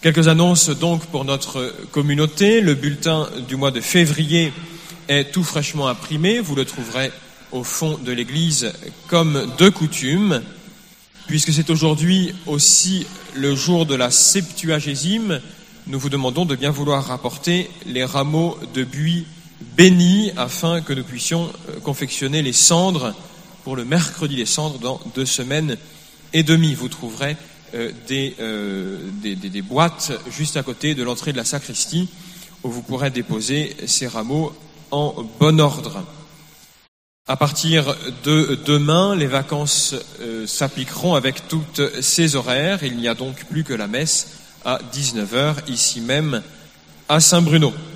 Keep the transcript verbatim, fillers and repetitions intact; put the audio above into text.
Quelques annonces donc pour notre communauté. Le bulletin du mois de février est tout fraîchement imprimé. Vous le trouverez au fond de l'église comme de coutume. Puisque c'est aujourd'hui aussi le jour de la Septuagésime, nous vous demandons de bien vouloir rapporter les rameaux de buis bénis afin que nous puissions confectionner les cendres pour le mercredi des cendres dans deux semaines et demie. Vous trouverez euh, des, euh, des, des, des boîtes juste à côté de l'entrée de la sacristie où vous pourrez déposer ces rameaux en bon ordre. À partir de demain, les vacances euh, s'appliqueront avec toutes ces horaires. Il n'y a donc plus que la messe à dix-neuf heures, ici même à Saint-Bruno.